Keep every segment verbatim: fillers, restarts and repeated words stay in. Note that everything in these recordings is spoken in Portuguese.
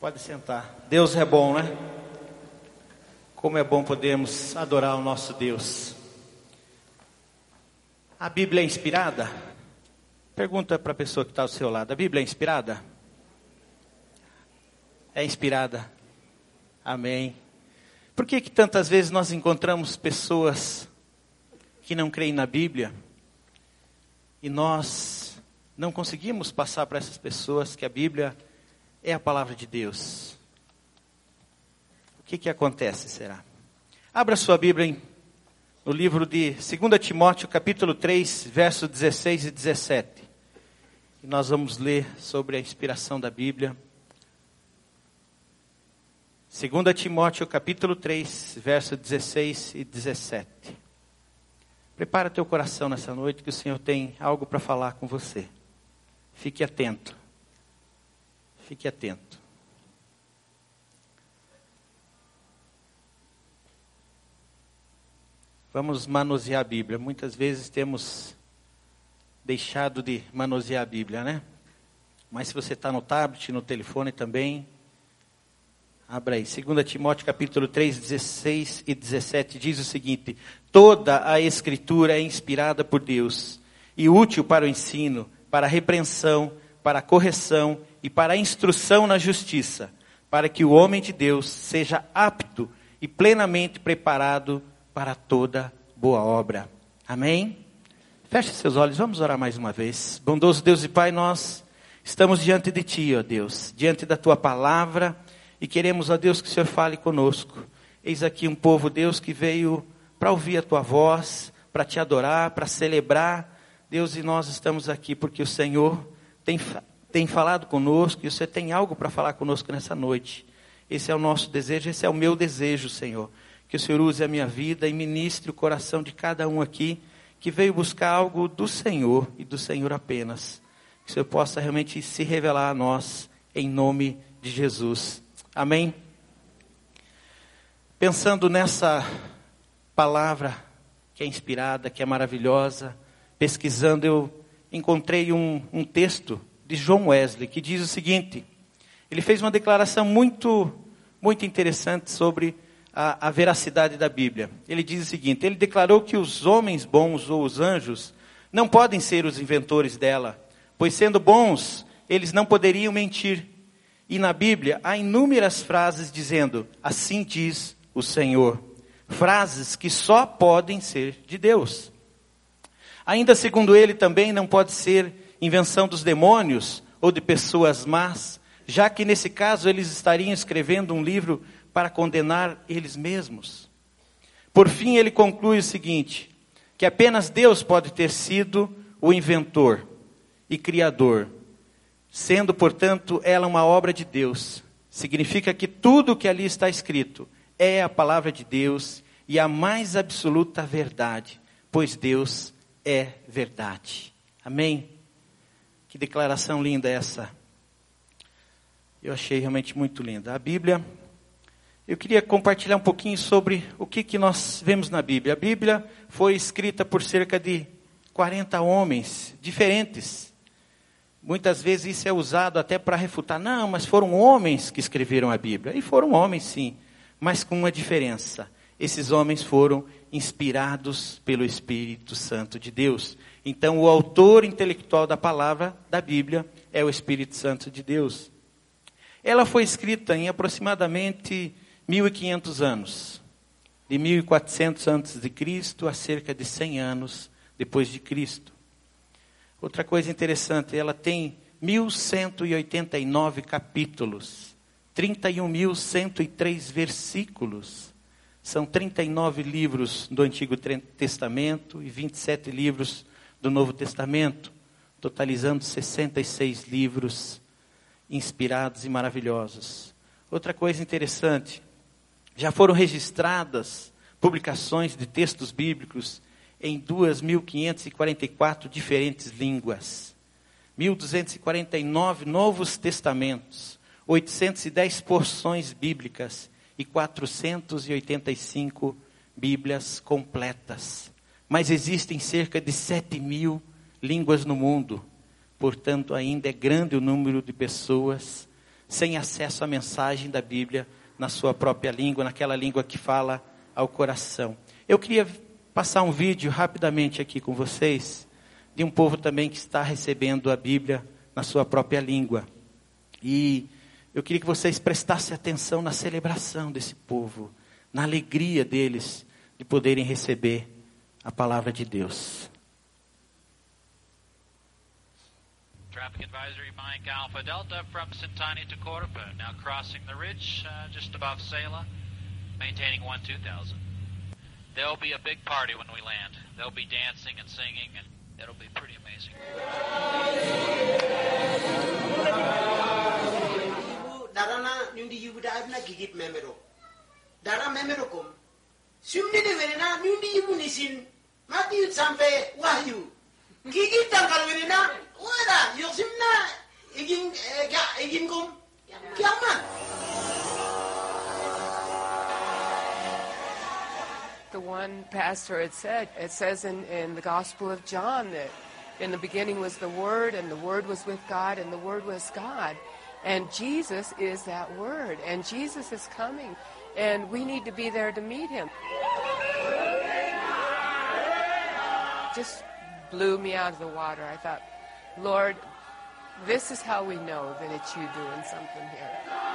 Pode sentar. Deus é bom, né? Como é bom podermos adorar o nosso Deus. A Bíblia é inspirada? Pergunta para a pessoa que está ao seu lado. A Bíblia é inspirada? É inspirada. Amém. Por que que tantas vezes nós encontramos pessoas que não creem na Bíblia e nós não conseguimos passar para essas pessoas que a Bíblia é a palavra de Deus? O que que acontece, será? Abra sua Bíblia em, no livro de Segunda Timóteo, capítulo três, versos dezesseis e dezessete. E nós vamos ler sobre a inspiração da Bíblia. Segunda Timóteo, capítulo três, versos dezesseis e dezessete. Prepara teu coração nessa noite que o Senhor tem algo para falar com você. Fique atento. Fique atento. Vamos manusear a Bíblia. Muitas vezes temos deixado de manusear a Bíblia, né? Mas se você está no tablet, no telefone também, abra aí. Segunda Timóteo capítulo três, dezesseis e dezessete diz o seguinte: toda a Escritura é inspirada por Deus e útil para o ensino, para a repreensão, para a correção e para a instrução na justiça, para que o homem de Deus seja apto e plenamente preparado para toda boa obra. Amém? Feche seus olhos, vamos orar mais uma vez. Bondoso Deus e Pai, nós estamos diante de Ti, ó Deus, diante da Tua palavra, e queremos, ó Deus, que o Senhor fale conosco. Eis aqui um povo, Deus, que veio para ouvir a Tua voz, para Te adorar, para celebrar, Deus, e nós estamos aqui porque o Senhor tem tem falado conosco, e o Senhor tem algo para falar conosco nessa noite. Esse é o nosso desejo, esse é o meu desejo, Senhor. Que o Senhor use a minha vida e ministre o coração de cada um aqui, que veio buscar algo do Senhor, e do Senhor apenas. Que o Senhor possa realmente se revelar a nós, em nome de Jesus. Amém? Pensando nessa palavra, que é inspirada, que é maravilhosa, pesquisando, eu encontrei um, um texto de John Wesley, que diz o seguinte: ele fez uma declaração muito, muito interessante sobre a, a veracidade da Bíblia. Ele diz o seguinte: ele declarou que os homens bons ou os anjos não podem ser os inventores dela, pois sendo bons, eles não poderiam mentir. E na Bíblia há inúmeras frases dizendo, assim diz o Senhor. Frases que só podem ser de Deus. Ainda segundo ele também não pode ser invenção dos demônios ou de pessoas más, já que nesse caso eles estariam escrevendo um livro para condenar eles mesmos. Por fim, ele conclui o seguinte: que apenas Deus pode ter sido o inventor e criador, sendo, portanto, ela uma obra de Deus. Significa que tudo o que ali está escrito é a palavra de Deus e a mais absoluta verdade, pois Deus é verdade. Amém? Que declaração linda essa. Eu achei realmente muito linda. A Bíblia, eu queria compartilhar um pouquinho sobre o que, que nós vemos na Bíblia. A Bíblia foi escrita por cerca de quarenta homens diferentes. Muitas vezes isso é usado até para refutar. Não, mas foram homens que escreveram a Bíblia. E foram homens, sim, mas com uma diferença. Esses homens foram inspirados pelo Espírito Santo de Deus. Então, o autor intelectual da palavra da Bíblia é o Espírito Santo de Deus. Ela foi escrita em aproximadamente mil e quinhentos anos. De mil e quatrocentos antes de Cristo a cerca de cem anos depois de Cristo. Outra coisa interessante, ela tem mil cento e oitenta e nove capítulos, trinta e um mil cento e três versículos. São trinta e nove livros do Antigo Testamento e vinte e sete livros do Novo Testamento, totalizando sessenta e seis livros inspirados e maravilhosos. Outra coisa interessante, já foram registradas publicações de textos bíblicos em duas mil quinhentas e quarenta e quatro diferentes línguas, mil duzentos e quarenta e nove novos testamentos, oitocentas e dez porções bíblicas e quatrocentas e oitenta e cinco Bíblias completas. Mas existem cerca de sete mil línguas no mundo. Portanto, ainda é grande o número de pessoas sem acesso à mensagem da Bíblia na sua própria língua, naquela língua que fala ao coração. Eu queria passar um vídeo rapidamente aqui com vocês, de um povo também que está recebendo a Bíblia na sua própria língua. E eu queria que vocês prestassem atenção na celebração desse povo, na alegria deles de poderem receber a palavra de Deus. Traffic advisory Mike Alpha Delta from Sintani to Cordoba, now crossing the ridge uh, just above Sela, maintaining one two thousand. There'll be a big party when we land. There'll be dancing and singing, and it'll be pretty amazing. Darana nyundi yibu da abna gigit memero. Dara memero kom. Sumni de verena nyundi yibu nisin. Mati sampai wahyu. Gigit tangkal verena. Wala yosimna igin ga igin kom. Kiaman. The one pastor had said, it says in, in the Gospel of John that in the beginning was the Word, and the Word was with God, and the Word was God. And Jesus is that Word, and Jesus is coming, and we need to be there to meet Him. Just blew me out of the water. I thought, Lord, this is how we know that it's you doing something here.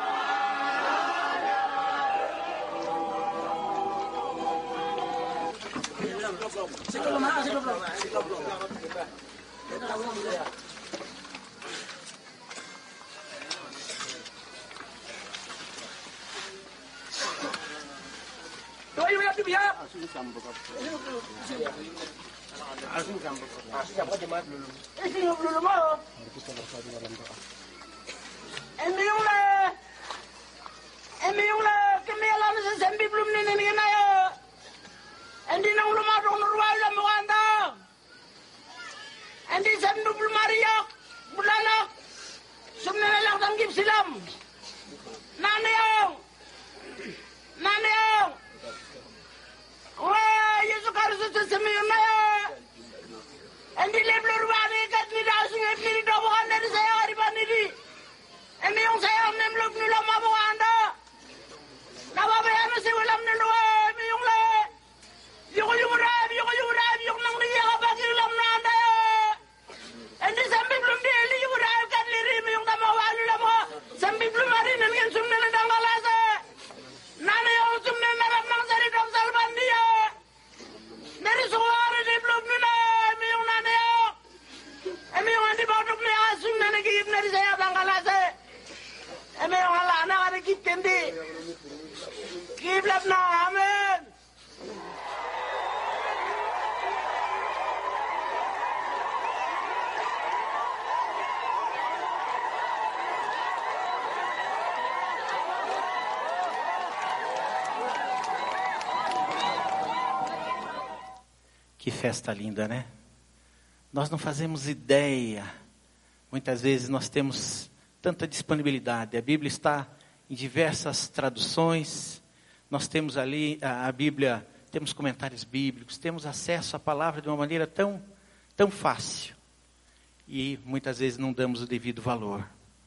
Que festa linda, né? Nós não fazemos ideia. Muitas vezes nós temos tanta disponibilidade. A Bíblia está em diversas traduções. Nós temos ali a, a Bíblia, temos comentários bíblicos, temos acesso à palavra de uma maneira tão, tão fácil. E muitas vezes não damos o devido valor.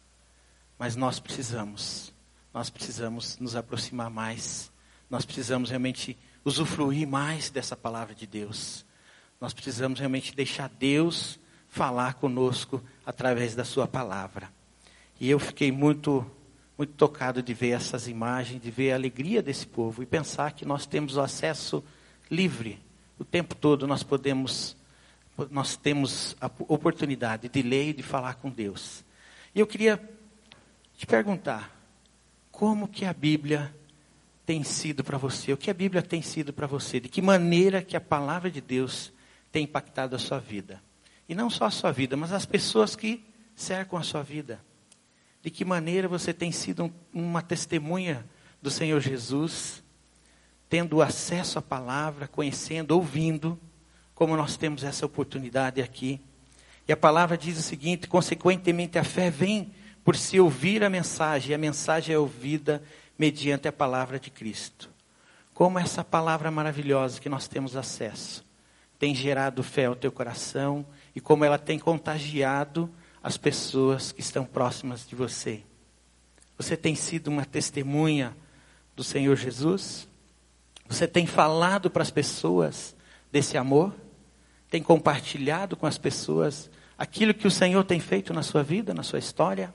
Mas nós precisamos, nós precisamos nos aproximar mais. Nós precisamos realmente usufruir mais dessa palavra de Deus. Nós precisamos realmente deixar Deus falar conosco através da sua palavra. E eu fiquei muito, muito tocado de ver essas imagens, de ver a alegria desse povo e pensar que nós temos o acesso livre. O tempo todo nós podemos, nós temos a oportunidade de ler e de falar com Deus. E eu queria te perguntar, como que a Bíblia tem sido para você? O que a Bíblia tem sido para você? De que maneira que a palavra de Deus tem impactado a sua vida? E não só a sua vida, mas as pessoas que cercam a sua vida. De que maneira você tem sido um, uma testemunha do Senhor Jesus, tendo acesso à palavra, conhecendo, ouvindo, como nós temos essa oportunidade aqui. E a palavra diz o seguinte: consequentemente a fé vem por se ouvir a mensagem, e a mensagem é ouvida mediante a palavra de Cristo. Como essa palavra maravilhosa que nós temos acesso tem gerado fé ao teu coração e como ela tem contagiado as pessoas que estão próximas de você. Você tem sido uma testemunha do Senhor Jesus? Você tem falado para as pessoas desse amor? Tem compartilhado com as pessoas aquilo que o Senhor tem feito na sua vida, na sua história?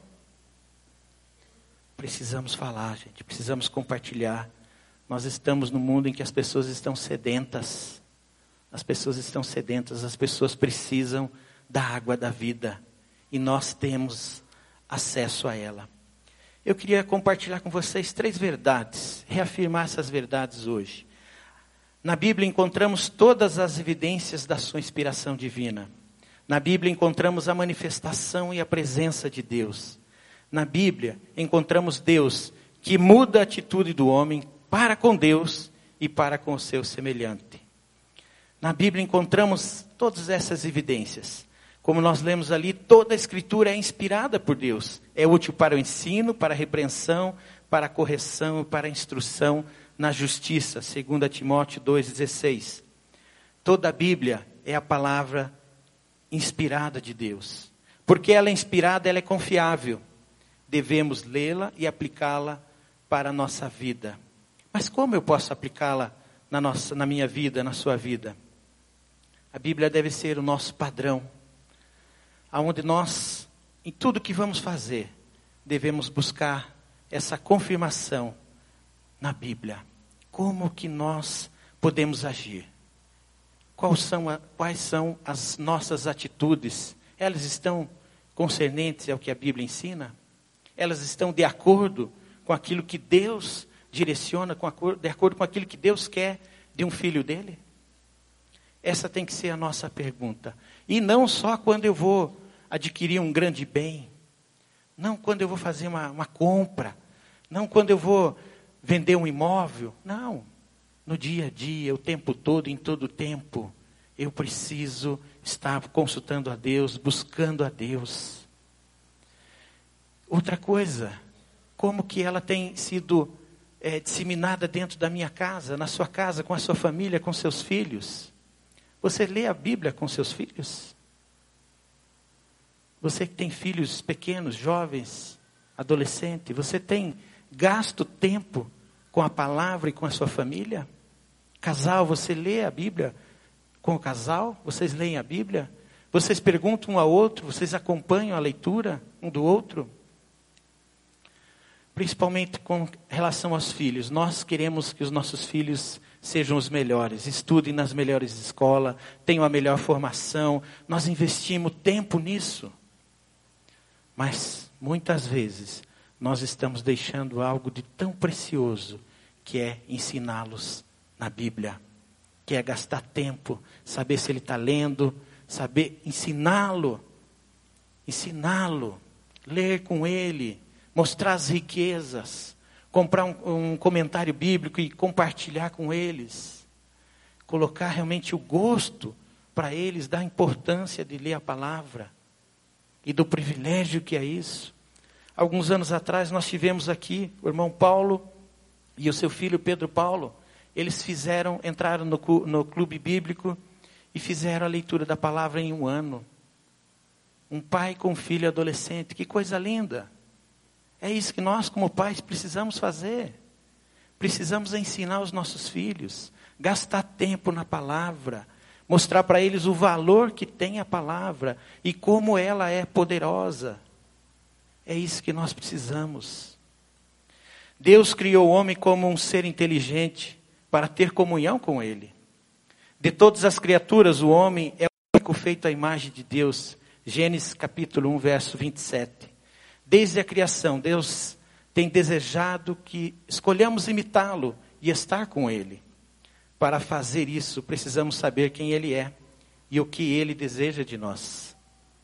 Precisamos falar, gente. Precisamos compartilhar. Nós estamos num mundo em que as pessoas estão sedentas. As pessoas estão sedentas. As pessoas precisam da água da vida. E nós temos acesso a ela. Eu queria compartilhar com vocês três verdades. Reafirmar essas verdades hoje. Na Bíblia encontramos todas as evidências da sua inspiração divina. Na Bíblia encontramos a manifestação e a presença de Deus. Na Bíblia encontramos Deus que muda a atitude do homem para com Deus e para com o seu semelhante. Na Bíblia encontramos todas essas evidências. Como nós lemos ali, toda a Escritura é inspirada por Deus. É útil para o ensino, para a repreensão, para a correção e para a instrução na justiça. segundo Timóteo dois, dezesseis. Toda a Bíblia é a palavra inspirada de Deus. Porque ela é inspirada, ela é confiável. Devemos lê-la e aplicá-la para a nossa vida. Mas como eu posso aplicá-la na, nossa, na minha vida, na sua vida? A Bíblia deve ser o nosso padrão. Onde nós, em tudo que vamos fazer, devemos buscar essa confirmação na Bíblia. Como que nós podemos agir? Quais são, a, quais são as nossas atitudes? Elas estão concernentes ao que a Bíblia ensina? Elas estão de acordo com aquilo que Deus direciona, com acordo, de acordo com aquilo que Deus quer de um filho dele? Essa tem que ser a nossa pergunta. E não só quando eu vou adquirir um grande bem. Não quando eu vou fazer uma, uma compra. Não quando eu vou vender um imóvel. Não. No dia a dia, o tempo todo, em todo o tempo. Eu preciso estar consultando a Deus, buscando a Deus. Outra coisa, como que ela tem sido é, disseminada dentro da minha casa, na sua casa, com a sua família, com seus filhos. Você lê a Bíblia com seus filhos? Você que tem filhos pequenos, jovens, adolescentes, você tem gasto tempo com a palavra e com a sua família? Casal, você lê a Bíblia com o casal? Vocês leem a Bíblia? Vocês perguntam um ao outro? Vocês acompanham a leitura um do outro? Principalmente com relação aos filhos. Nós queremos que os nossos filhos sejam os melhores, estudem nas melhores escolas, tenham a melhor formação. Nós investimos tempo nisso. Mas, muitas vezes, nós estamos deixando algo de tão precioso, que é ensiná-los na Bíblia. Que é gastar tempo, saber se ele está lendo, saber ensiná-lo. Ensiná-lo, ler com ele, mostrar as riquezas, comprar um, um comentário bíblico e compartilhar com eles. Colocar realmente o gosto para eles da importância de ler a palavra. E do privilégio que é isso. Alguns anos atrás nós tivemos aqui o irmão Paulo e o seu filho Pedro Paulo. Eles fizeram, entraram no, no clube bíblico e fizeram a leitura da palavra em um ano. Um pai com um filho adolescente, que coisa linda. É isso que nós como pais precisamos fazer. Precisamos ensinar os nossos filhos, gastar tempo na palavra, mostrar para eles o valor que tem a palavra e como ela é poderosa. É isso que nós precisamos. Deus criou o homem como um ser inteligente para ter comunhão com ele. De todas as criaturas, o homem é o único feito à imagem de Deus. Gênesis capítulo um, verso vinte e sete. Desde a criação, Deus tem desejado que escolhamos imitá-lo e estar com ele. Para fazer isso, precisamos saber quem ele é e o que ele deseja de nós.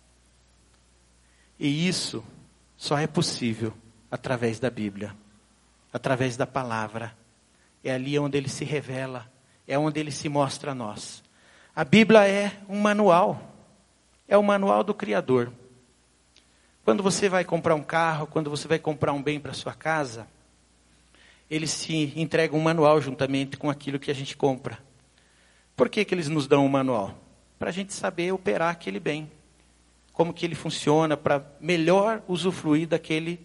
E isso só é possível através da Bíblia, através da palavra. É ali onde ele se revela, é onde ele se mostra a nós. A Bíblia é um manual, é o manual do Criador. Quando você vai comprar um carro, quando você vai comprar um bem para sua casa, eles se entregam um manual juntamente com aquilo que a gente compra. Por que que eles nos dão um manual? Para a gente saber operar aquele bem. Como que ele funciona, para melhor usufruir daquele,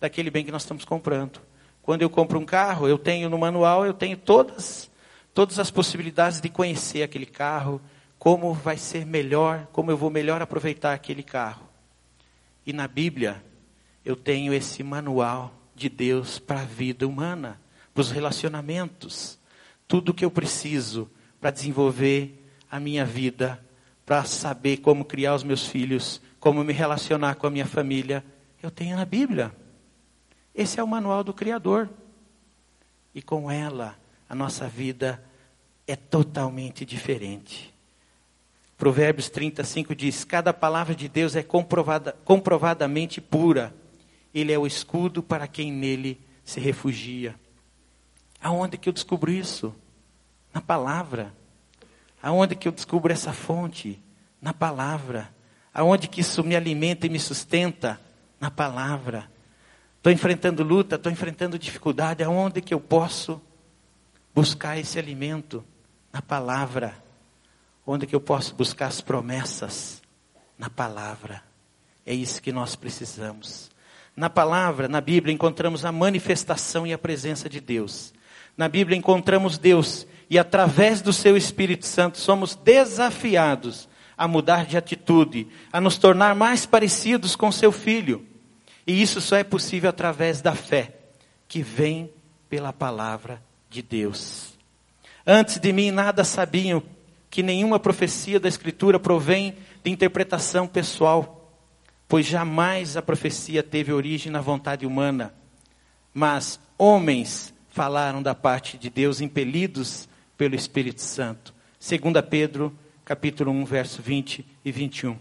daquele bem que nós estamos comprando. Quando eu compro um carro, eu tenho no manual, eu tenho todas, todas as possibilidades de conhecer aquele carro, como vai ser melhor, como eu vou melhor aproveitar aquele carro. E na Bíblia, eu tenho esse manual de Deus para a vida humana, para os relacionamentos. Tudo que eu preciso para desenvolver a minha vida, para saber como criar os meus filhos, como me relacionar com a minha família, eu tenho na Bíblia. Esse é o manual do Criador. E com ela, a nossa vida é totalmente diferente. Provérbios trinta e cinco diz, cada palavra de Deus é comprovada, comprovadamente pura. Ele é o escudo para quem nele se refugia. Aonde que eu descubro isso? Na palavra. Aonde que eu descubro essa fonte? Na palavra. Aonde que isso me alimenta e me sustenta? Na palavra. Estou enfrentando luta, estou enfrentando dificuldade. Aonde que eu posso buscar esse alimento? Na palavra. Onde que eu posso buscar as promessas? Na palavra. É isso que nós precisamos. Na palavra, na Bíblia, encontramos a manifestação e a presença de Deus. Na Bíblia encontramos Deus e através do seu Espírito Santo somos desafiados a mudar de atitude, a nos tornar mais parecidos com seu Filho. E isso só é possível através da fé, que vem pela palavra de Deus. Antes de mim nada sabiam que nenhuma profecia da Escritura provém de interpretação pessoal, pois jamais a profecia teve origem na vontade humana, mas homens falaram da parte de Deus, impelidos pelo Espírito Santo. Segunda Pedro, capítulo um, verso vinte e vinte e um.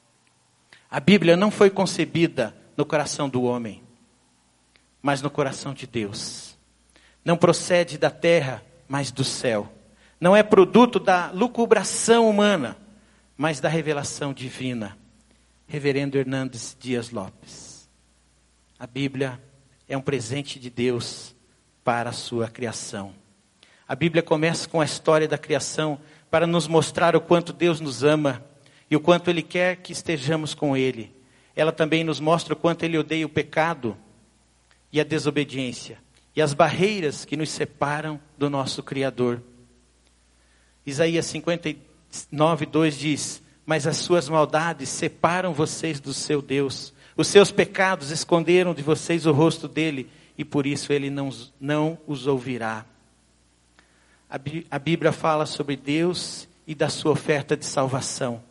A Bíblia não foi concebida no coração do homem, mas no coração de Deus. Não procede da terra, mas do céu. Não é produto da lucubração humana, mas da revelação divina. Reverendo Hernandes Dias Lopes. A Bíblia é um presente de Deus para a sua criação. A Bíblia começa com a história da criação para nos mostrar o quanto Deus nos ama e o quanto Ele quer que estejamos com Ele. Ela também nos mostra o quanto Ele odeia o pecado e a desobediência e as barreiras que nos separam do nosso Criador. Isaías cinquenta e nove, dois diz, mas as suas maldades separam vocês do seu Deus. Os seus pecados esconderam de vocês o rosto dele e por isso ele não, não os ouvirá. A, Bí- a Bíblia fala sobre Deus e da sua oferta de salvação.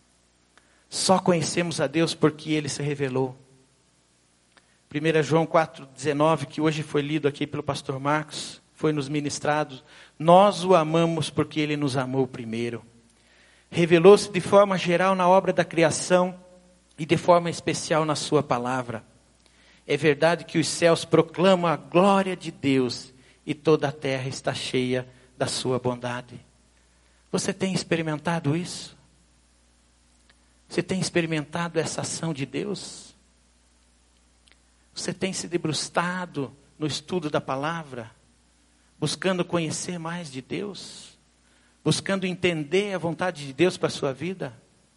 Só conhecemos a Deus porque ele se revelou. primeira João quatro, dezenove, que hoje foi lido aqui pelo pastor Marcos, foi nos ministrado. Nós o amamos porque ele nos amou primeiro. Revelou-se de forma geral na obra da criação e de forma especial na sua palavra. É verdade que os céus proclamam a glória de Deus e toda a terra está cheia da sua bondade. Você tem experimentado isso? Você tem experimentado essa ação de Deus? Você tem se debruçado no estudo da palavra, buscando conhecer mais de Deus? Buscando entender a vontade de Deus para a sua vida?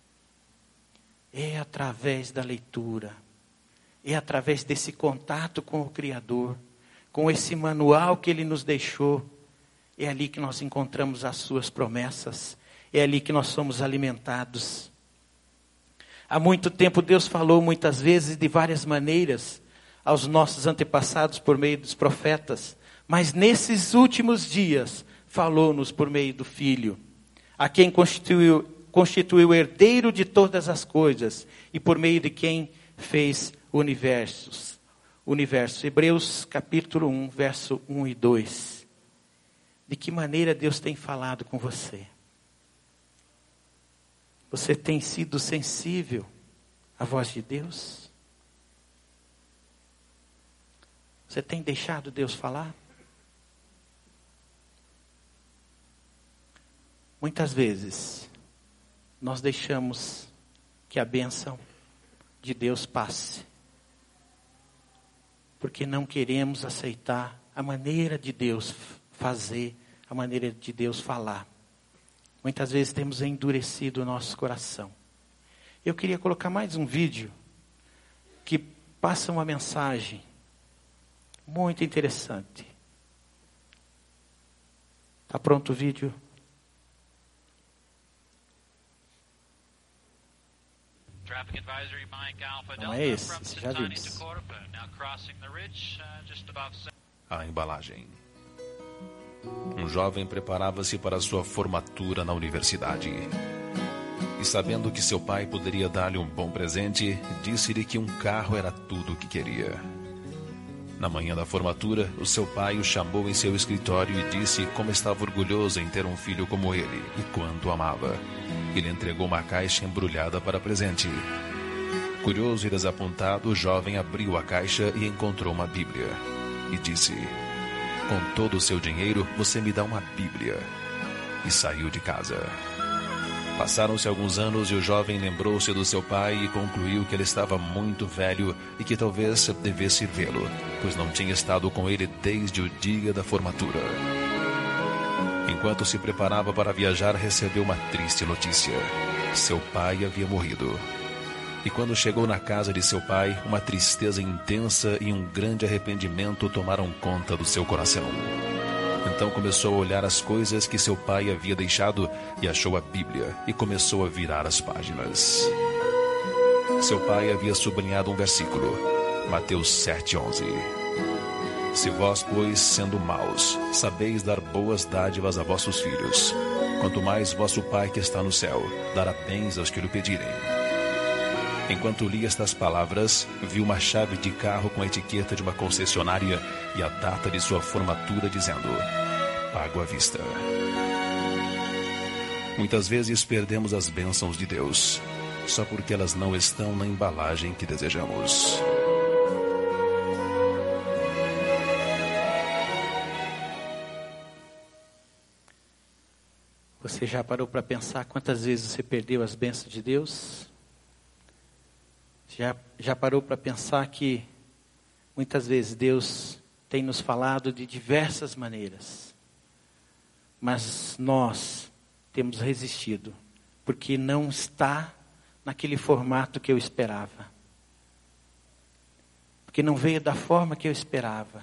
É através da leitura, é através desse contato com o Criador, com esse manual que Ele nos deixou. É ali que nós encontramos as suas promessas, é ali que nós somos alimentados. Há muito tempo Deus falou muitas vezes de várias maneiras aos nossos antepassados por meio dos profetas, mas nesses últimos dias falou-nos por meio do Filho, a quem constituiu, constituiu herdeiro de todas as coisas e por meio de quem fez universos. Universo. Hebreus capítulo um, verso um e dois. De que maneira Deus tem falado com você? Você tem sido sensível à voz de Deus? Você tem deixado Deus falar? Muitas vezes, nós deixamos que a bênção de Deus passe, porque não queremos aceitar a maneira de Deus fazer, a maneira de Deus falar. Muitas vezes temos endurecido o nosso coração. Eu queria colocar mais um vídeo que passa uma mensagem Muito interessante. Está pronto o vídeo? Traffic advisory Mike Alpha Não é Delta esse, from você já viu Sintani to isso. Corupa, now crossing the ridge uh, just above. A embalagem. Um jovem preparava-se para sua formatura na universidade. E sabendo que seu pai poderia dar-lhe um bom presente, disse-lhe que um carro era tudo o que queria. Na manhã da formatura, o seu pai o chamou em seu escritório e disse como estava orgulhoso em ter um filho como ele e quanto amava. Ele entregou uma caixa embrulhada para presente. Curioso e desapontado, o jovem abriu a caixa e encontrou uma Bíblia. E disse: com todo o seu dinheiro, você me dá uma Bíblia. E saiu de casa. Passaram-se alguns anos e o jovem lembrou-se do seu pai e concluiu que ele estava muito velho e que talvez devesse vê-lo, pois não tinha estado com ele desde o dia da formatura. Enquanto se preparava para viajar, recebeu uma triste notícia. Seu pai havia morrido. E quando chegou na casa de seu pai, uma tristeza intensa e um grande arrependimento tomaram conta do seu coração. Então começou a olhar as coisas que seu pai havia deixado e achou a Bíblia e começou a virar as páginas. Seu pai havia sublinhado um versículo, Mateus sete, onze. Se vós, pois, sendo maus, sabeis dar boas dádivas a vossos filhos, quanto mais vosso Pai que está no céu dará bens aos que lhe pedirem. Enquanto li estas palavras, vi uma chave de carro com a etiqueta de uma concessionária e a data de sua formatura dizendo: pago à vista. Muitas vezes perdemos as bênçãos de Deus, só porque elas não estão na embalagem que desejamos. Você já parou para pensar quantas vezes você perdeu as bênçãos de Deus? Já, já parou para pensar que muitas vezes Deus tem nos falado de diversas maneiras, mas nós temos resistido, porque não está naquele formato que eu esperava, porque não veio da forma que eu esperava.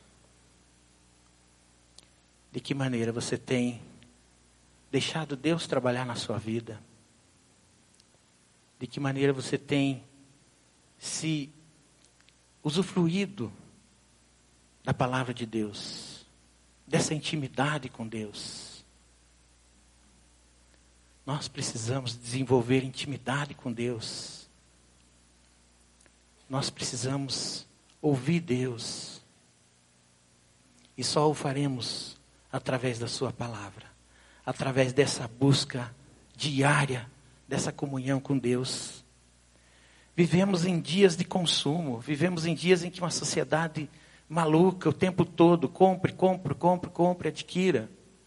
De que maneira você tem deixado Deus trabalhar na sua vida? De que maneira você tem se usufruído da palavra de Deus, dessa intimidade com Deus? Nós precisamos desenvolver intimidade com Deus. Nós precisamos ouvir Deus. E só o faremos através da sua palavra, através dessa busca diária, dessa comunhão com Deus. Vivemos em dias de consumo, vivemos em dias em que uma sociedade maluca o tempo todo, compre, compre, compre, compre, adquira.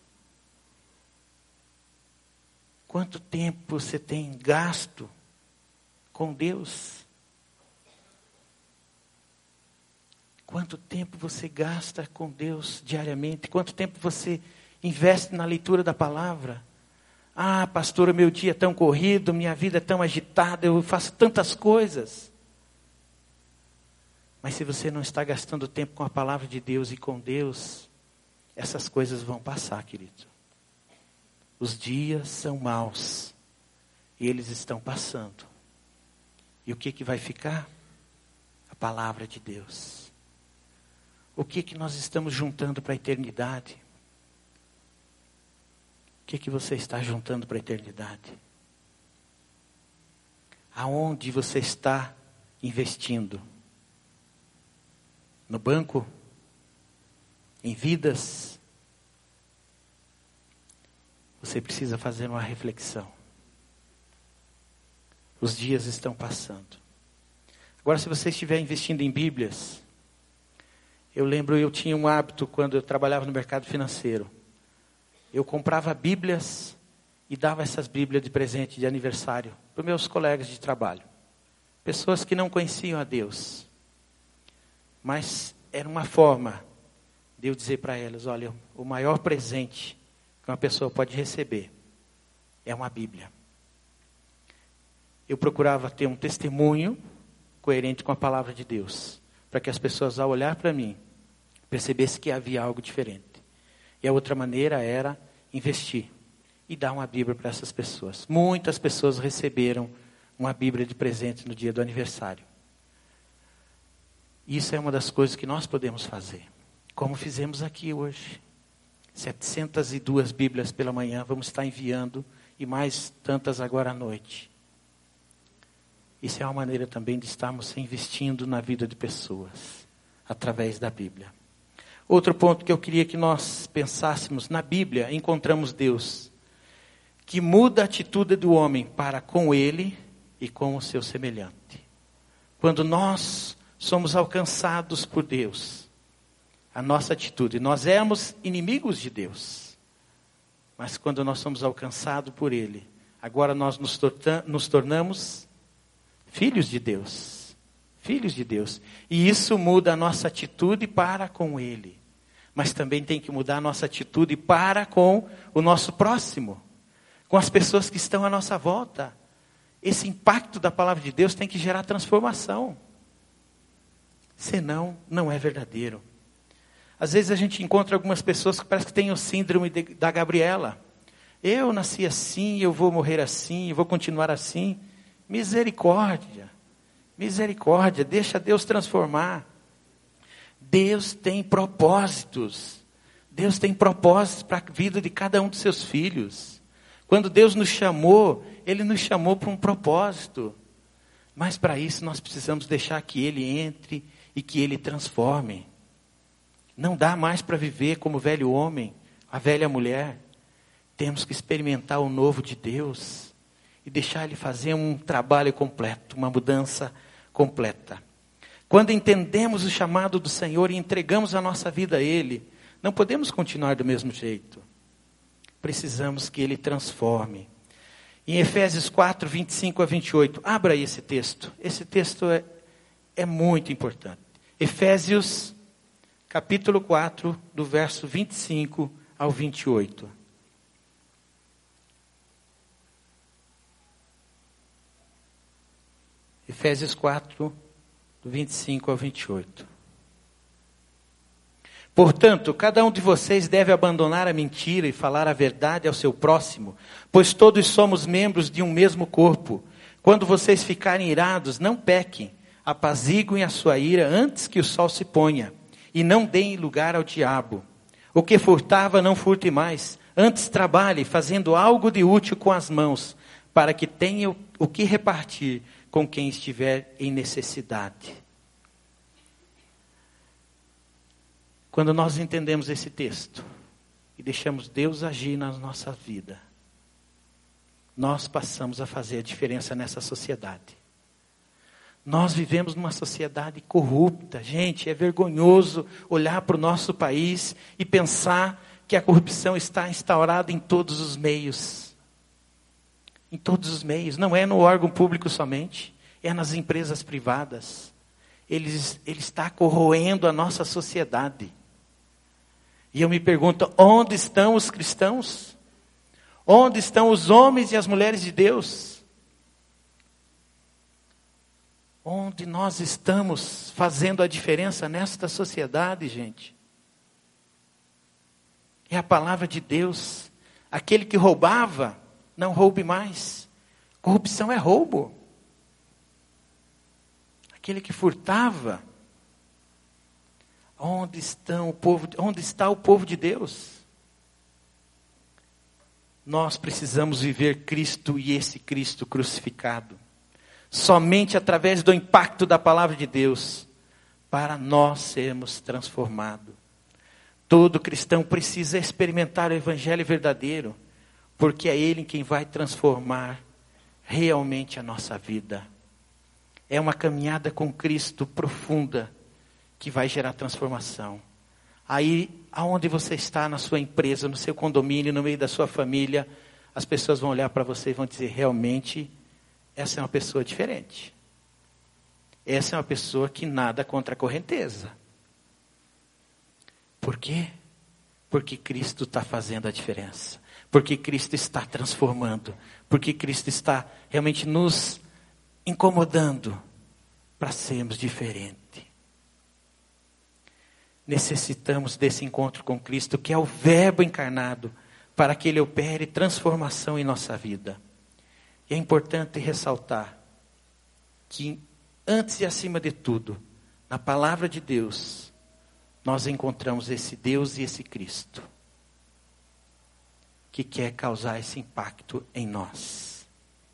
Quanto tempo você tem gasto com Deus? Quanto tempo você gasta com Deus diariamente? Quanto tempo você investe na leitura da palavra? Ah, pastor, meu dia é tão corrido, minha vida é tão agitada, eu faço tantas coisas. Mas se você não está gastando tempo com a palavra de Deus e com Deus, essas coisas vão passar, querido. Os dias são maus e eles estão passando. E o que que vai ficar? A palavra de Deus. O que que nós estamos juntando para a eternidade? O que que você está juntando para a eternidade? Aonde você está investindo? No banco? Em vidas? Você precisa fazer uma reflexão. Os dias estão passando. Agora, se você estiver investindo em Bíblias, eu lembro, eu tinha um hábito quando eu trabalhava no mercado financeiro. Eu comprava Bíblias e dava essas Bíblias de presente de aniversário para os meus colegas de trabalho. Pessoas que não conheciam a Deus. Mas era uma forma de eu dizer para elas: olha, o maior presente que uma pessoa pode receber é uma Bíblia. Eu procurava ter um testemunho coerente com a palavra de Deus, para que as pessoas, ao olhar para mim, percebesse que havia algo diferente. E a outra maneira era investir e dar uma Bíblia para essas pessoas. Muitas pessoas receberam uma Bíblia de presente no dia do aniversário. Isso é uma das coisas que nós podemos fazer, como fizemos aqui hoje. setecentas e duas Bíblias pela manhã, vamos estar enviando, e mais tantas agora à noite. Isso é uma maneira também de estarmos investindo na vida de pessoas, através da Bíblia. Outro ponto que eu queria que nós pensássemos, na Bíblia encontramos Deus, que muda a atitude do homem para com ele e com o seu semelhante. Quando nós somos alcançados por Deus, a nossa atitude, nós éramos inimigos de Deus, mas quando nós somos alcançados por Ele, agora nós nos, torta, nos tornamos filhos de Deus, filhos de Deus, e isso muda a nossa atitude para com Ele, mas também tem que mudar a nossa atitude para com o nosso próximo, com as pessoas que estão à nossa volta. Esse impacto da palavra de Deus tem que gerar transformação, senão não é verdadeiro. Às vezes a gente encontra algumas pessoas que parece que têm o síndrome de, da Gabriela. Eu nasci assim, eu vou morrer assim, eu vou continuar assim. Misericórdia, misericórdia, deixa Deus transformar. Deus tem propósitos. Deus tem propósitos para a vida de cada um dos seus filhos. Quando Deus nos chamou, Ele nos chamou para um propósito. Mas para isso nós precisamos deixar que Ele entre e que Ele transforme. Não dá mais para viver como o velho homem, a velha mulher. Temos que experimentar o novo de Deus e deixar Ele fazer um trabalho completo, uma mudança completa. Quando entendemos o chamado do Senhor e entregamos a nossa vida a Ele, não podemos continuar do mesmo jeito. Precisamos que Ele transforme. Em Efésios quatro, vinte e cinco a vinte e oito, abra aí esse texto. Esse texto é, é muito importante. Efésios capítulo quatro, do verso vinte e cinco ao vinte e oito. Efésios quatro, do vinte e cinco ao vinte e oito. Portanto, cada um de vocês deve abandonar a mentira e falar a verdade ao seu próximo, pois todos somos membros de um mesmo corpo. Quando vocês ficarem irados, não pequem, apaziguem a sua ira antes que o sol se ponha, e não deem lugar ao diabo. O que furtava, não furte mais, antes trabalhe, fazendo algo de útil com as mãos, para que tenha o que repartir com quem estiver em necessidade. Quando nós entendemos esse texto e deixamos Deus agir na nossa vida, nós passamos a fazer a diferença nessa sociedade. Nós vivemos numa sociedade corrupta. Gente, é vergonhoso olhar para o nosso país e pensar que a corrupção está instaurada em todos os meios. Em todos os meios. Não é no órgão público somente, é nas empresas privadas. Ele, ele está corroendo a nossa sociedade. E eu me pergunto, onde estão os cristãos? Onde estão os homens e as mulheres de Deus? Onde nós estamos fazendo a diferença nesta sociedade, gente? É a palavra de Deus. Aquele que roubava, não roube mais. Corrupção é roubo. Aquele que furtava, onde estão o povo, onde está o povo de Deus? Nós precisamos viver Cristo e esse Cristo crucificado. Somente através do impacto da palavra de Deus, para nós sermos transformados. Todo cristão precisa experimentar o evangelho verdadeiro, porque é Ele quem vai transformar realmente a nossa vida. É uma caminhada com Cristo profunda, que vai gerar transformação. Aí, aonde você está, na sua empresa, no seu condomínio, no meio da sua família, as pessoas vão olhar para você e vão dizer, realmente, essa é uma pessoa diferente. Essa é uma pessoa que nada contra a correnteza. Por quê? Porque Cristo está fazendo a diferença. Porque Cristo está transformando. Porque Cristo está realmente nos incomodando para sermos diferentes. necessitamos desse encontro com Cristo, que é o Verbo encarnado, para que Ele opere transformação em nossa vida. E é importante ressaltar que, antes e acima de tudo, na palavra de Deus, nós encontramos esse Deus e esse Cristo, que quer causar esse impacto em nós.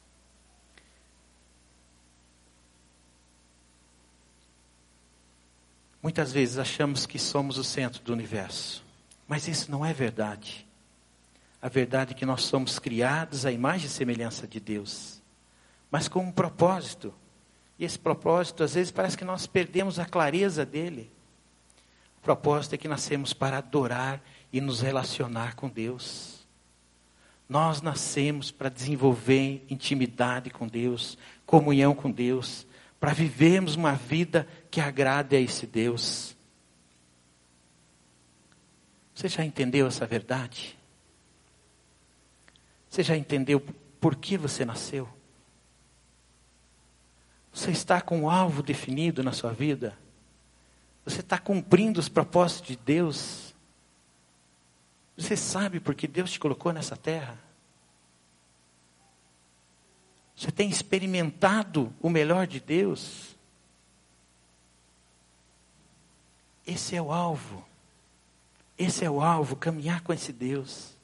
Muitas vezes achamos que somos o centro do universo, mas isso não é verdade. A verdade é que nós somos criados à imagem e semelhança de Deus, mas com um propósito. E esse propósito, às vezes, parece que nós perdemos a clareza dele. O propósito é que nascemos para adorar e nos relacionar com Deus. Nós nascemos para desenvolver intimidade com Deus, comunhão com Deus, para vivermos uma vida que agrade a esse Deus. Você já entendeu essa verdade? Você já entendeu por que você nasceu? Você está com um alvo definido na sua vida? Você está cumprindo os propósitos de Deus? Você sabe por que Deus te colocou nessa terra? Você tem experimentado o melhor de Deus? Esse é o alvo. Esse é o alvo, caminhar com esse Deus.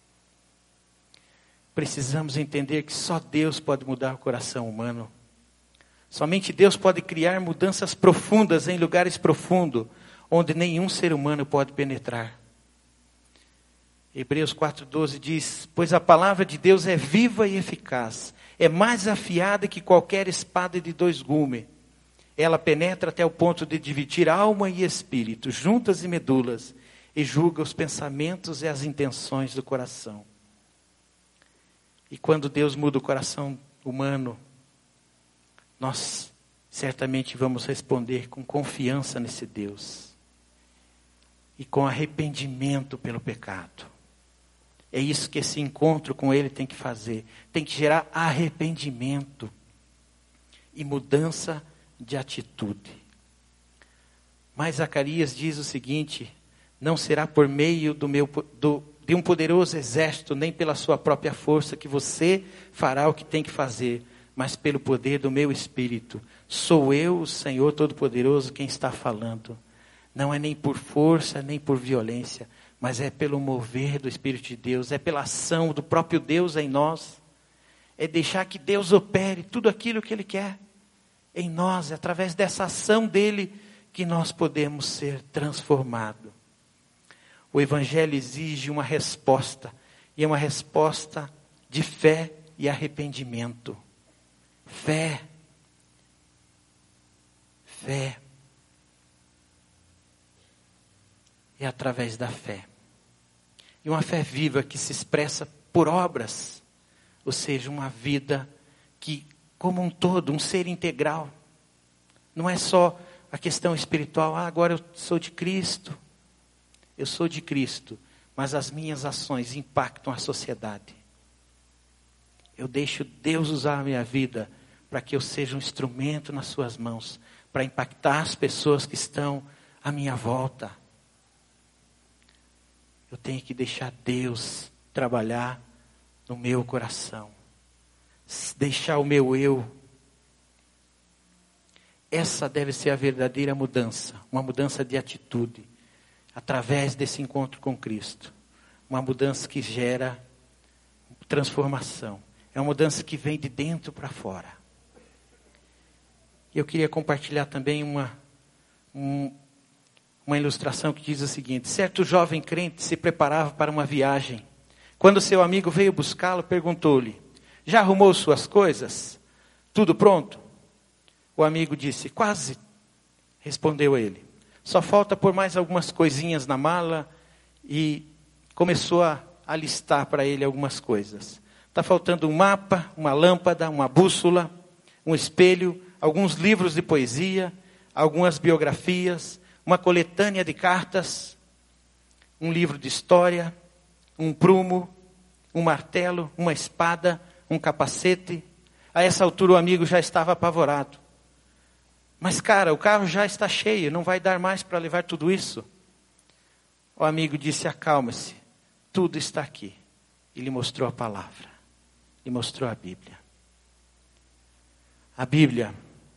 Precisamos entender que só Deus pode mudar o coração humano. Somente Deus pode criar mudanças profundas em lugares profundos, onde nenhum ser humano pode penetrar. Hebreus quatro doze diz: pois a palavra de Deus é viva e eficaz, é mais afiada que qualquer espada de dois gumes. Ela penetra até o ponto de dividir alma e espírito, juntas e medulas, e julga os pensamentos e as intenções do coração. E quando Deus muda o coração humano, nós certamente vamos responder com confiança nesse Deus. E com arrependimento pelo pecado. É isso que esse encontro com Ele tem que fazer. Tem que gerar arrependimento e mudança de atitude. Mas Zacarias diz o seguinte: não será por meio do meu, do, de um poderoso exército, nem pela sua própria força, que você fará o que tem que fazer, mas pelo poder do meu Espírito. Sou eu, o Senhor Todo-Poderoso, quem está falando. Não é nem por força, nem por violência, mas é pelo mover do Espírito de Deus, é pela ação do próprio Deus em nós. É deixar que Deus opere tudo aquilo que Ele quer em nós. É através dessa ação dEle que nós podemos ser transformados. O Evangelho exige uma resposta, e é uma resposta de fé e arrependimento. Fé. Fé. É através da fé. E uma fé viva que se expressa por obras. Ou seja, uma vida que, como um todo, um ser integral. Não é só a questão espiritual. Ah, agora eu sou de Cristo. Eu sou de Cristo. Mas as minhas ações impactam a sociedade. Eu deixo Deus usar a minha vida para que eu seja um instrumento nas suas mãos. Para impactar as pessoas que estão à minha volta. Eu tenho que deixar Deus trabalhar no meu coração. Deixar o meu eu. Essa deve ser a verdadeira mudança. Uma mudança de atitude. Através desse encontro com Cristo. Uma mudança que gera transformação. É uma mudança que vem de dentro para fora. Eu queria compartilhar também uma... Um, Uma ilustração que diz o seguinte: certo jovem crente se preparava para uma viagem. Quando seu amigo veio buscá-lo, perguntou-lhe: já arrumou suas coisas? Tudo pronto? O amigo disse: quase, respondeu ele. Só falta pôr mais algumas coisinhas na mala. E começou a, a listar para ele algumas coisas. Está faltando um mapa, uma lâmpada, uma bússola, um espelho, alguns livros de poesia, algumas biografias, uma coletânea de cartas, um livro de história, um prumo, um martelo, uma espada, um capacete. A essa altura o amigo já estava apavorado. Mas cara, o carro já está cheio, não vai dar mais para levar tudo isso. O amigo disse: acalme-se, tudo está aqui. E lhe mostrou a palavra, lhe mostrou a Bíblia. A Bíblia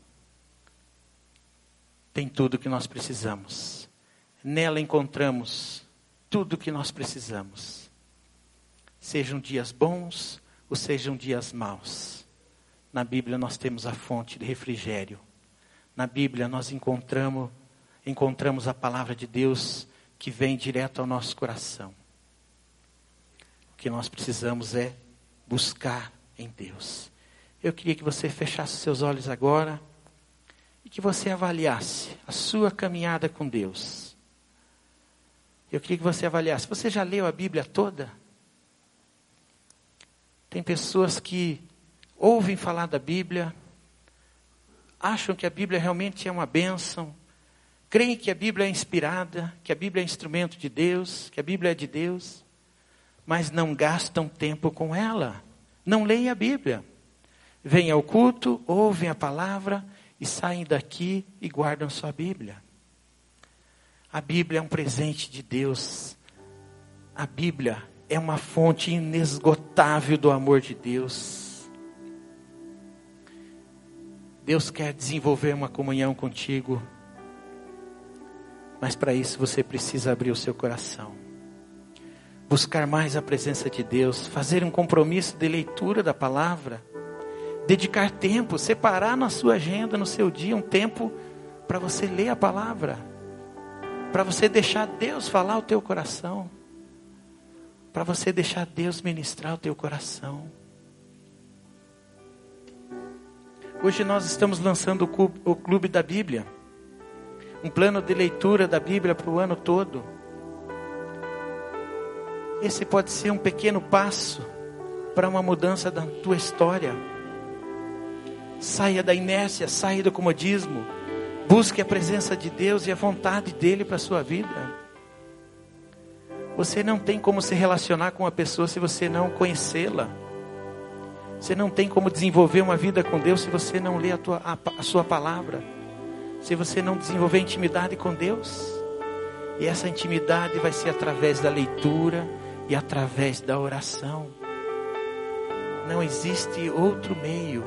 tem tudo o que nós precisamos. Nela encontramos tudo o que nós precisamos. Sejam dias bons ou sejam dias maus. Na Bíblia nós temos a fonte de refrigério. Na Bíblia nós encontramos, encontramos a palavra de Deus que vem direto ao nosso coração. O que nós precisamos é buscar em Deus. Eu queria que você fechasse seus olhos agora e que você avaliasse a sua caminhada com Deus. Eu queria que você avaliasse. Você já leu a Bíblia toda? Tem pessoas que ouvem falar da Bíblia, acham que a Bíblia realmente é uma bênção, creem que a Bíblia é inspirada, que a Bíblia é instrumento de Deus, que a Bíblia é de Deus, mas não gastam tempo com ela. Não leem a Bíblia. Vêm ao culto, ouvem a palavra e saem daqui e guardam sua Bíblia. A Bíblia é um presente de Deus. A Bíblia é uma fonte inesgotável do amor de Deus. Deus quer desenvolver uma comunhão contigo, mas para isso você precisa abrir o seu coração. Buscar mais a presença de Deus, fazer um compromisso de leitura da palavra, dedicar tempo, separar na sua agenda, no seu dia, um tempo para você ler a palavra, para você deixar Deus falar o teu coração, para você deixar Deus ministrar o teu coração. Hoje nós estamos lançando o Clube da Bíblia, um plano de leitura da Bíblia para o ano todo. Esse pode ser um pequeno passo para uma mudança da tua história. Saia da inércia, saia do comodismo. Busque a presença de Deus e a vontade dEle para a sua vida. Você não tem como se relacionar com uma pessoa se você não conhecê-la. Você não tem como desenvolver uma vida com Deus se você não lê a, tua, a, a sua palavra. Se você não desenvolver intimidade com Deus. E essa intimidade vai ser através da leitura e através da oração. Não existe outro meio.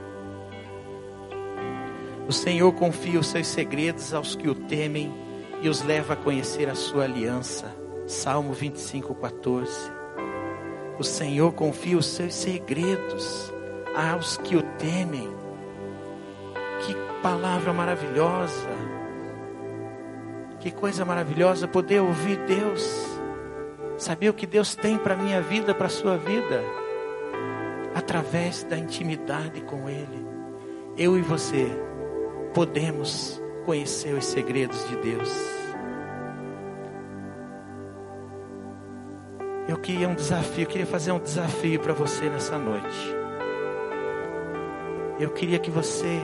O Senhor confia os seus segredos aos que o temem e os leva a conhecer a sua aliança. Salmo vinte e cinco, quatorze. O Senhor confia os seus segredos aos que o temem. Que palavra maravilhosa. Que coisa maravilhosa poder ouvir Deus. Saber o que Deus tem para a minha vida, para a sua vida. Através da intimidade com Ele. Eu e você podemos conhecer os segredos de Deus. Eu queria um desafio, eu queria fazer um desafio para você nessa noite. Eu queria que você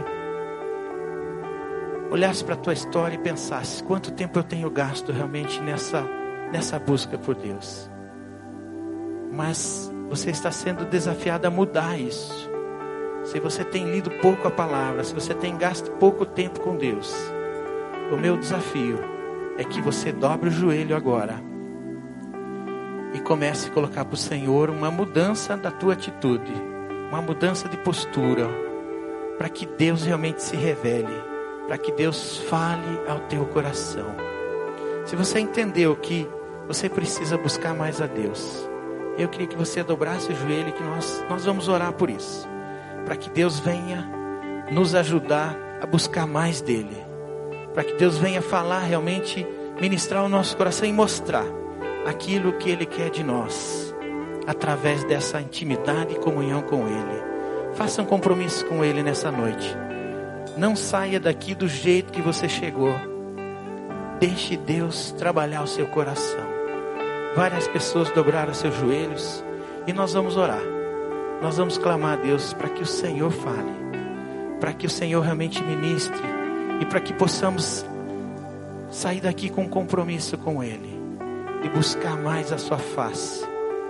olhasse para a tua história e pensasse: quanto tempo eu tenho gasto realmente nessa, nessa busca por Deus? Mas você está sendo desafiado a mudar isso. Se você tem lido pouco a palavra, se você tem gasto pouco tempo com Deus, o meu desafio é que você dobre o joelho agora e comece a colocar para o Senhor uma mudança da tua atitude, uma mudança de postura, para que Deus realmente se revele, para que Deus fale ao teu coração. Se você entendeu que você precisa buscar mais a Deus, eu queria que você dobrasse o joelho e que nós, nós vamos orar por isso, para que Deus venha nos ajudar a buscar mais dEle, para que Deus venha falar realmente, ministrar o nosso coração e mostrar aquilo que Ele quer de nós, através dessa intimidade e comunhão com Ele. Faça um compromisso com Ele nessa noite. Não saia daqui do jeito que você chegou. Deixe Deus trabalhar o seu coração. Várias pessoas dobraram seus joelhos e nós vamos orar. Nós vamos clamar a Deus para que o Senhor fale, para que o Senhor realmente ministre e para que possamos sair daqui com um compromisso com Ele e buscar mais a sua face,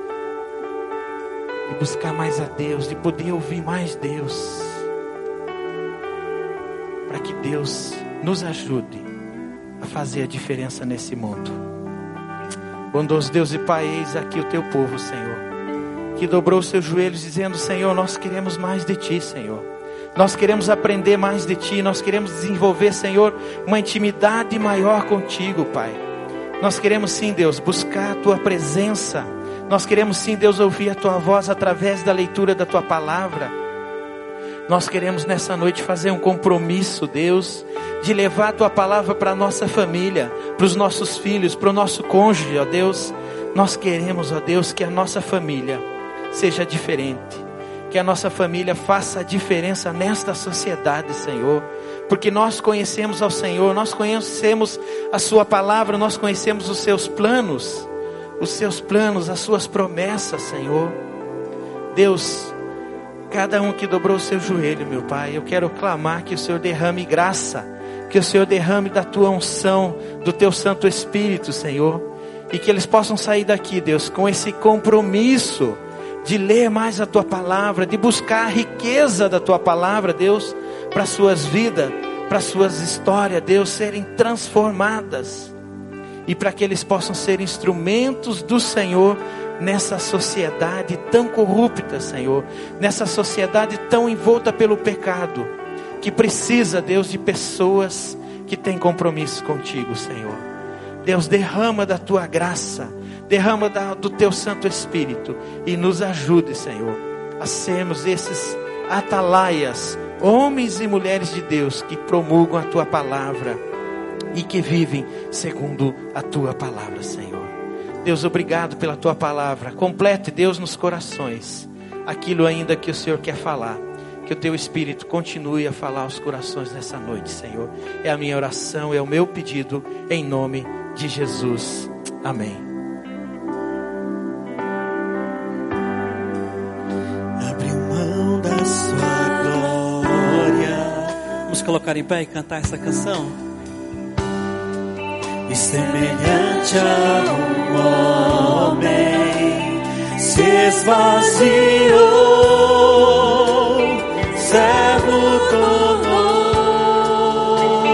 e buscar mais a Deus, de poder ouvir mais Deus, para que Deus nos ajude a fazer a diferença nesse mundo. Bondoso Deus e Pai, eis aqui o teu povo, Senhor, que dobrou os seus joelhos dizendo: Senhor, nós queremos mais de ti, Senhor. Nós queremos aprender mais de ti. Nós queremos desenvolver, Senhor, uma intimidade maior contigo, Pai. Nós queremos sim, Deus, buscar a tua presença. Nós queremos sim, Deus, ouvir a tua voz através da leitura da tua palavra. Nós queremos nessa noite fazer um compromisso, Deus, de levar a tua palavra para a nossa família, para os nossos filhos, para o nosso cônjuge, ó Deus. Nós queremos, ó Deus, que a nossa família seja diferente. Que a nossa família faça a diferença nesta sociedade, Senhor. Porque nós conhecemos ao Senhor, nós conhecemos a sua palavra, nós conhecemos os seus planos. Os seus planos, as suas promessas, Senhor. Deus, cada um que dobrou o seu joelho, meu Pai, eu quero clamar que o Senhor derrame graça. Que o Senhor derrame da tua unção, do teu Santo Espírito, Senhor. E que eles possam sair daqui, Deus, com esse compromisso de ler mais a tua palavra, de buscar a riqueza da tua palavra, Deus, para suas vidas, para suas histórias, Deus, serem transformadas. E para que eles possam ser instrumentos do Senhor nessa sociedade tão corrupta, Senhor. Nessa sociedade tão envolta pelo pecado, que precisa, Deus, de pessoas que têm compromisso contigo, Senhor. Deus, derrama da tua graça, derrama da, do teu Santo Espírito e nos ajude, Senhor, a sermos esses atalaias, homens e mulheres de Deus que promulgam a tua palavra e que vivem segundo a tua palavra, Senhor. Deus, obrigado pela tua palavra. Complete, Deus, nos corações aquilo ainda que o Senhor quer falar. Que o teu Espírito continue a falar aos corações nessa noite, Senhor. É a minha oração, é o meu pedido, em nome de Jesus. Amém. Abriu mão da sua glória. Vamos colocar em pé e cantar essa canção. E semelhante a um homem se esvaziou, servo tornou,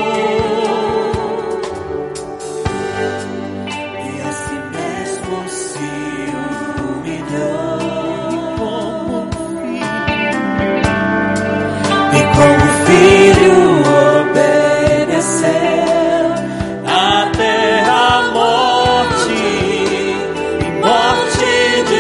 e a si mesmo se humilhou como filho, e com